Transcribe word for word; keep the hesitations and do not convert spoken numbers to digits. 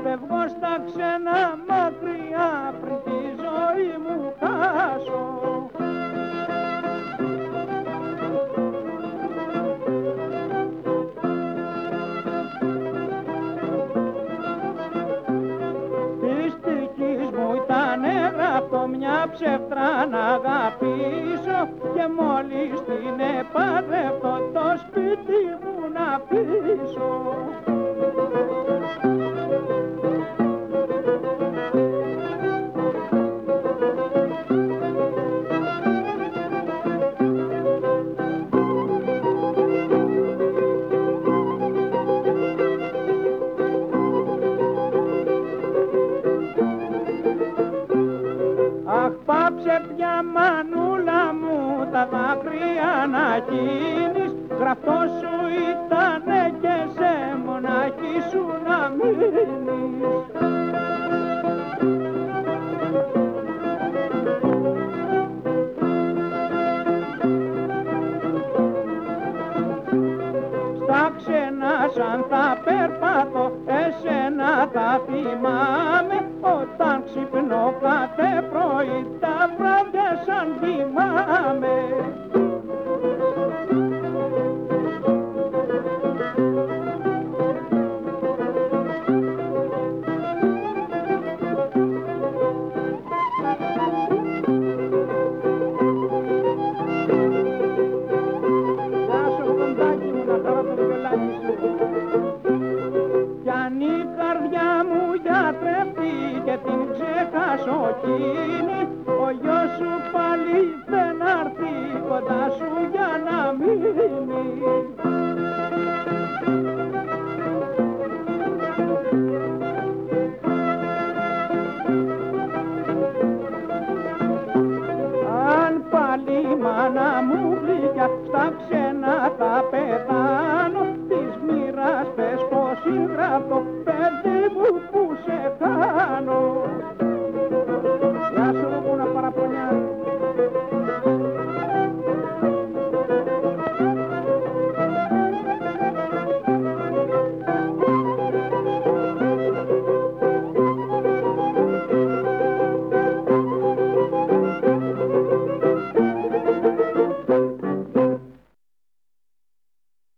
φεύγω στα ξένα μακριά πριν τη ζωή μου χάσω. Γράφτω μια ψεύτρα να αγαπήσω και μόλις την επαντρευτώ το σπίτι μου να πείσω. Αχ, πάψε πια μανούλα μου τα δάκρυα να γίνεις, γραφτό σου ήτανε και σε μοναχή σου να μείνεις. Στα ξένα σαν θα περπατώ, εσένα θα θυμάμαι, όταν ξυπνώ κάθε πρωί τα βράδια σαν θυμάμαι. Κι αν η καρδιά μου γιατρευτεί και την ξεχάσω εκείνη, ο γιος σου πάλι δεν αρθεί κοντά σου για να μείνει. Αν πάλι μάνα μου γλυκιά στα ξένα θα πεθάνω, της μοίρας πες πως είναι γραπτό.